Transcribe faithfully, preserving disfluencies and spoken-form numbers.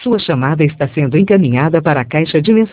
Sua chamada está sendo encaminhada para a caixa de mensagens.